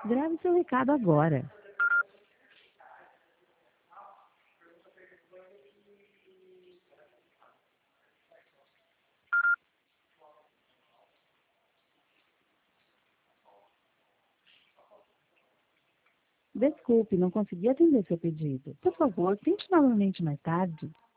Grave seu recado agora. Desculpe, não consegui atender seu pedido. Por favor, tente novamente mais tarde.